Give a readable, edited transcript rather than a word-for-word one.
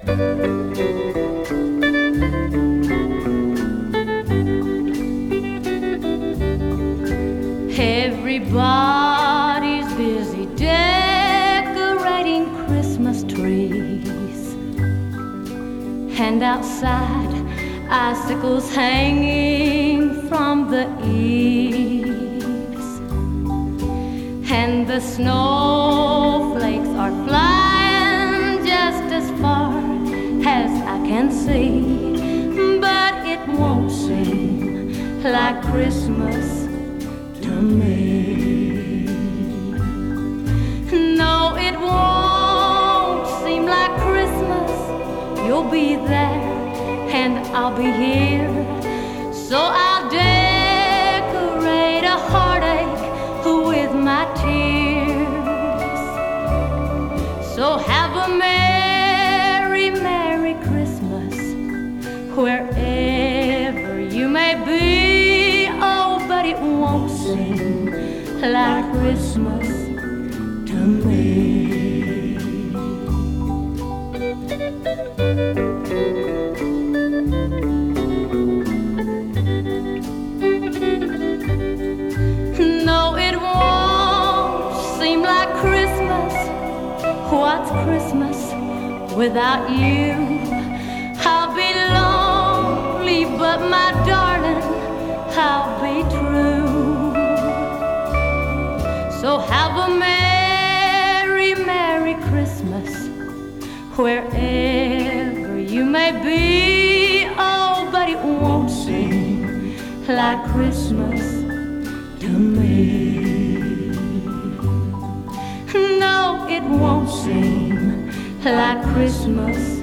Everybody's busy decorating Christmas trees, and outside icicles hanging from the eaves, and the snowflakes are flying just as far as I can see, but it won't seem like Christmas to me. No, it won't seem like Christmas. You'll be there and I'll be here, so I'll decorate a heartache with my tears. So have a merry, merry Christmas wherever you may be. Oh, but it won't seem like Christmas to me. No, it won't seem like Christmas. What's Christmas without you? I'll be lonely, but my darling, I'll be true. So have a merry, merry Christmas wherever you may be. Oh, but it won't seem like Christmas to me. No, it won't seem like Christmas